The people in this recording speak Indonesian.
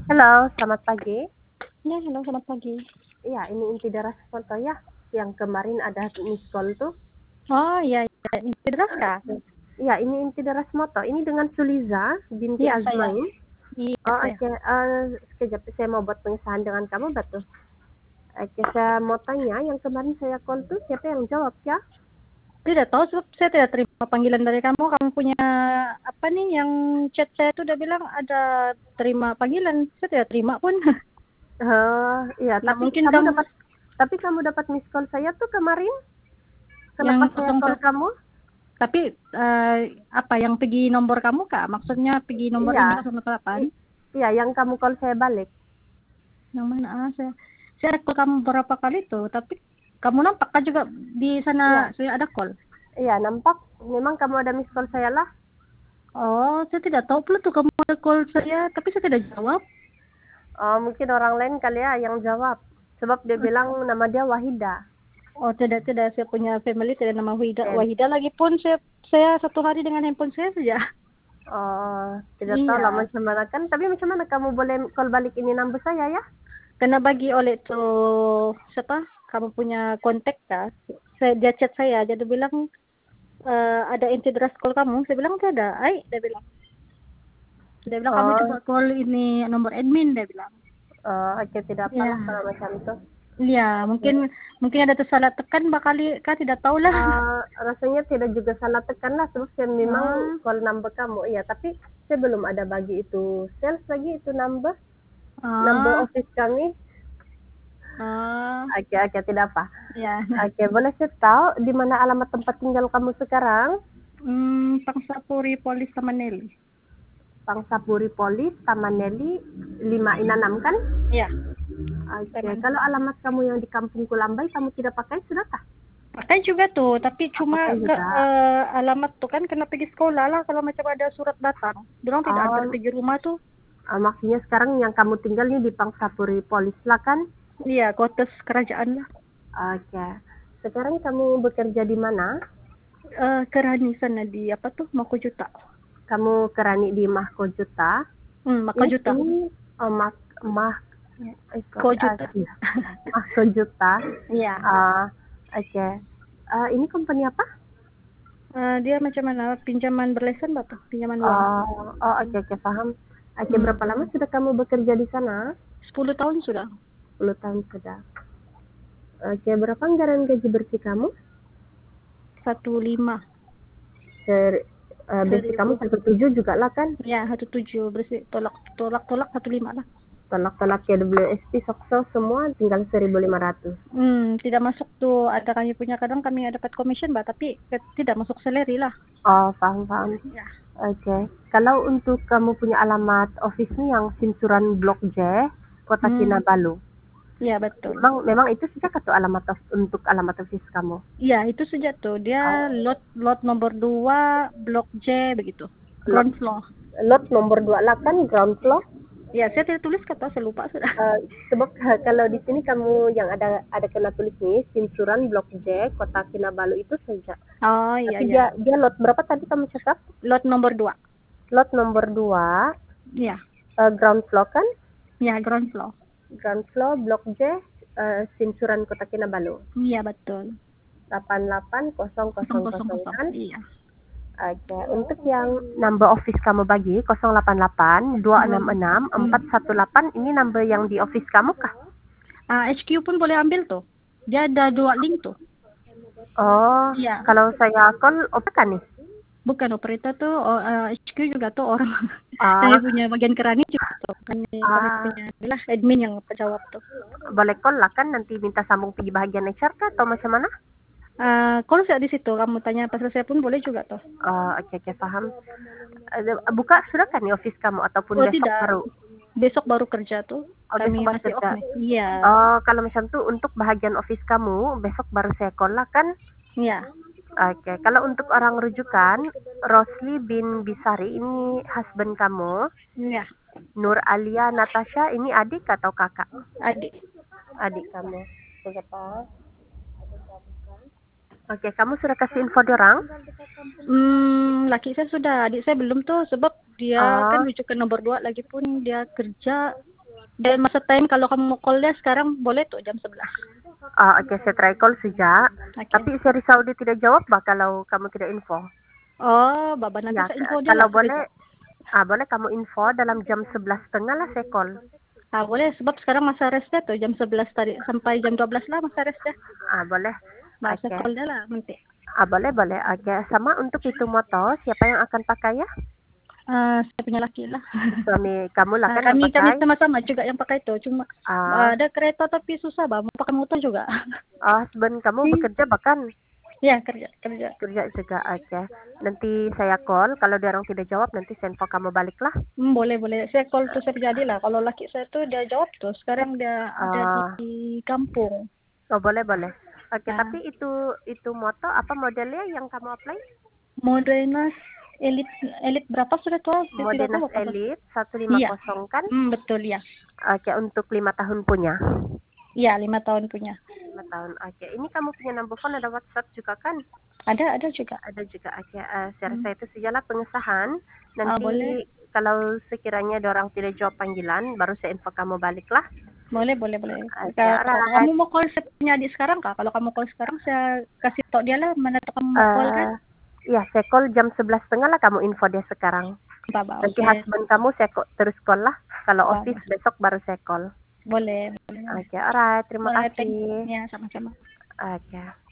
Halo, selamat pagi. Ya, halo, selamat pagi. Iya, ini inti deras foto ya. Yang kemarin ada miss call tuh. Oh, iya, iya. Cedera kah? Iya, ini inti deras moto. Ini dengan Suliza binti Iya, saya. Azmain. Iya, Oh, saya. oke. Sekejap, saya mau buat pengesahan dengan kamu, betul. Oke, saya mau tanya, yang kemarin saya call tuh siapa yang jawab ya? Tidak tahu sebab saya tidak terima panggilan dari kamu. Kamu punya apa nih yang chat saya tuh udah bilang ada terima panggilan. Saya tidak terima pun. Iya, Ya, tapi mungkin kamu kamu dapat miss call saya tuh kemarin. Kenapa yang saya call 01. kamu? Tapi apa yang pergi nomor kamu kak? Maksudnya pergi nomor Iya, ini 08? iya, yang kamu call saya balik. Yang mana? Saya call kamu beberapa kali tuh. Tapi kamu nampak kan juga di sana Iya, saya ada call. iya, nampak. Memang kamu ada miss call saya lah. Oh, saya tidak tahu pula tuh kamu ada call saya, tapi saya tidak jawab. Oh, mungkin orang lain kali ya yang jawab. Sebab dia bilang nama dia Wahida. Oh, tidak, saya punya family tidak nama Wahida. Eh, Wahida lagi pun saya satu hari dengan handphone saya saja. Oh, tidak tahu lah Iya, macam mana kan. Tapi macam mana kamu boleh call balik ini number saya ya? karena bagi oleh tuh siapa? Kamu punya kontak kah? Dia chat saya, jadi bilang ada incident call kamu. Saya bilang tidak ada. Dia bilang kamu Oh, coba call ini nomor admin, dia bilang. oke, tidak Ya, apalah kalau macam itu. iya, mungkin ada tersalah tekan bakal kak tidak tahu lah. Rasanya tidak juga salah tekan lah. Sebab saya memang Ah, call number kamu. Iya, tapi saya belum ada bagi itu sales lagi itu number ah, office kami. ah, Oke, tidak apa. ya. Oke, boleh saya tahu di mana alamat tempat tinggal kamu sekarang? Pangsapuri Polis Tamaneli. Pangsapuri Polis, Taman Neli, 566 kan? Ya, Oke, Taman. kalau alamat kamu yang di Kampung Kulambai kamu tidak pakai, sudahkah? Pakai juga tuh, tapi Pakai cuma juga. alamat tuh kan kena pergi sekolah lah kalau macam ada surat datang. Bilang tidak ada Oh, pergi rumah tuh. maksudnya sekarang yang kamu tinggal nih di Pangsapuri Polis lah kan? Iya, kotes kerajaan lah. Oke. Sekarang kamu bekerja di mana? Kerani sana di apa tuh Makojuta. Kamu kerani di Mahkota. Makojuta. Ini oh, Mah Kojuta. Mahkota. Iya. Oke. Ini company apa? Dia macam mana? Pinjaman berlesan tuh? Pinjaman uang. Oke, paham. Oke, berapa lama sudah kamu bekerja di sana? 10 tahun sudah. 10 tahun sudah. Oke, berapa anggaran gaji bersih kamu? 15. Bersih kamu 17 juga lah kan? Ya, 17 bersih. Tolak 15 lah. Tolak-tolak KWSP, Sokso semua tinggal 1.500. Tidak masuk tuh. Ada kami punya kadang kami dapat commission tapi tidak masuk salary lah. Oh, paham. Ya. Oke. Kalau untuk kamu punya alamat office nih yang Sinsuran Blok J, Kota Kinabalu. Ya, betul. Memang itu sejak atau untuk alamat office kamu? Iya, itu saja tuh. Dia lot nomor 2, Blok J begitu. Ground floor. Lot nomor 2 lah kan, ground floor. Ya, saya tidak tulis kata, saya lupa sudah. Sebab kalau di sini kamu yang ada kena tulis nih, Sinsuran Blok J, Kota Kinabalu itu saja. Oh, iya. Tapi dia lot berapa tadi kamu cakap? Lot nomor 2. Lot nomor 2. Iya. Ground floor kan? Ya, ground floor. Ground floor Blok J, Sinsuran Kota Kinabalu. Iya, betul. 88000 kan? Iya. Oke, untuk yang number office kamu bagi 088 266 418 ini number yang di office kamu kah? HQ pun boleh ambil tuh. Dia ada 2 link tuh. Oh, iya. Kalau saya call kan nih? Bukan operator tuh, HQ juga tuh orang. Saya punya bagian kerani juga tuh. Kami punya adalah admin yang jawab tuh. Boleh call lah kan nanti minta sambung pergi bahagian HR kah atau macam mana? Kalau saya di situ kamu tanya pasal saya pun boleh juga tuh. Oke, paham. Buka sudah kan nih office kamu ataupun besok tidak. baru? Besok baru kerja tuh. Kami besok masih kerja. off nih. Iya. Kalau macam tuh untuk bahagian office kamu besok baru saya call lah kan? Iya. Oke, kalau untuk orang rujukan, Rosli bin Bisari ini husband kamu. Iya. Nur Alia Natasha ini adik atau kakak? Adik. Adik kamu. Siapa? Oke, kamu sudah kasih info dorang? Laki saya sudah, adik saya belum tuh sebab dia kan rujukan nomor 2 lagi pun dia kerja Dan masa time kalau kamu mau call dia sekarang boleh tuh jam 11. Oke, saya try call sejak. Oke. Tapi saya risau dia tidak jawab kalau kamu tidak info. Oh, Baba nanti Ya, saya info dia kalau lah boleh, sekejap. boleh kamu info dalam jam 11.30 lah saya call. Boleh sebab sekarang masa rest dia tuh jam 11 tadi sampai jam 12 lah masa rest dia. Boleh. Bahasa Oke. call dia lah nanti. Boleh, boleh. Oke, sama untuk itu motor, siapa yang akan pakai ya? Saya punya laki lah. Suami kamu lah kan yang Kami pakai? sama-sama juga yang pakai itu. Cuma ada kereta tapi susah bah. Mau pakai motor juga. Husband kamu bekerja bahkan? Ya kerja. Kerja juga, oke. Nanti saya call, kalau dia orang tidak jawab, nanti saya info kamu balik lah. Boleh. Saya call tuh saya jadi lah. Kalau laki saya tuh dia jawab tuh. Sekarang dia ada di kampung. Boleh. Oke, tapi itu moto apa modelnya yang kamu apply? Modenas Elite berapa sudah tuh? Saya tidak Modenas tahu apa. Elite 150 Iya. kan? Betul ya. Oke, untuk 5 tahun punya. Iya, 5 tahun punya. 5 tahun, oke. Ini kamu punya number phone, ada WhatsApp juga kan? Ada juga. Ada juga, oke. Saya rasa itu sajalah pengesahan. Nanti Boleh. kalau sekiranya ada orang tidak jawab panggilan, baru saya info kamu balik lah. Boleh. Oke, Kalau alright. kamu mau call saya punya adik sekarang kak? Kalau kamu call sekarang saya kasih tau dia lah mana tuh kamu mau call kan? Ya, saya call jam 11.30 lah kamu info dia sekarang. Nanti husband kamu saya terus call lah. Kalau office besok baru saya call. Boleh. Oke, alright. Terima kasih. Ya, sama-sama. Oke.